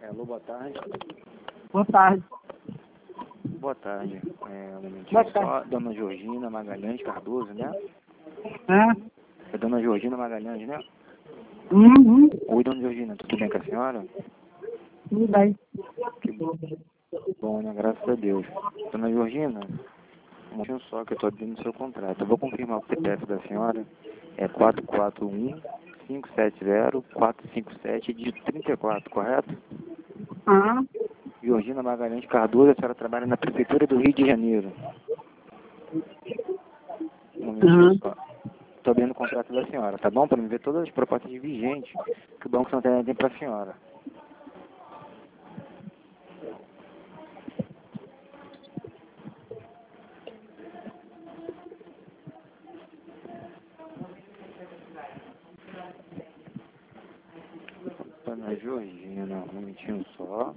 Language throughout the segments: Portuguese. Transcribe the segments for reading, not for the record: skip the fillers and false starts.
Alô, boa tarde. Boa tarde. Boa tarde. Um momentinho Boa só. tarde. Dona Georgina Magalhães Cardoso, né? É? É Dona Georgina Magalhães, né? Uhum. Oi, Dona Georgina, tudo bem com a senhora? Tudo bem. Que bom, né? Graças a Deus. Dona Georgina, um momentinho só que eu estou abrindo o seu contrato. Eu vou confirmar o CPF da senhora. É 441-570-457 de 34, correto? Ah, Georgina Magalhães Cardoso, a senhora trabalha na Prefeitura do Rio de Janeiro. Um momentinho uhum. só. Estou abrindo o contrato da senhora, tá bom? Para me ver todas as propostas vigentes que o Banco Santander tem para a senhora. Dona Georgina, um momentinho só.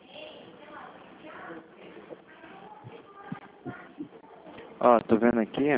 Ó, tô vendo aqui.